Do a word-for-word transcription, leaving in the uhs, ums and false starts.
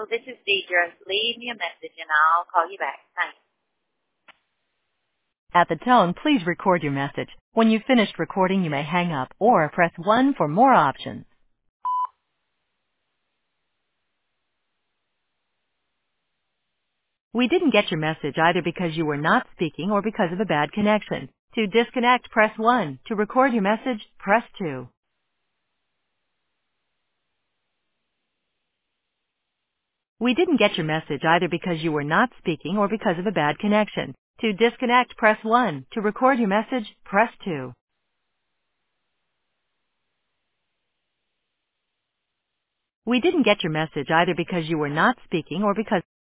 Hello, this is Deidre. Leave me a message and I'll call you back. Thanks. At the tone, please record your message. When you've finished recording, you may hang up or press one for more options. We didn't get your message either because you were not speaking or because of a bad connection. To disconnect, press one. To record your message, press two. We didn't get your message either because you were not speaking or because of a bad connection. To disconnect, press one. To record your message, press two. We didn't get your message either because you were not speaking or because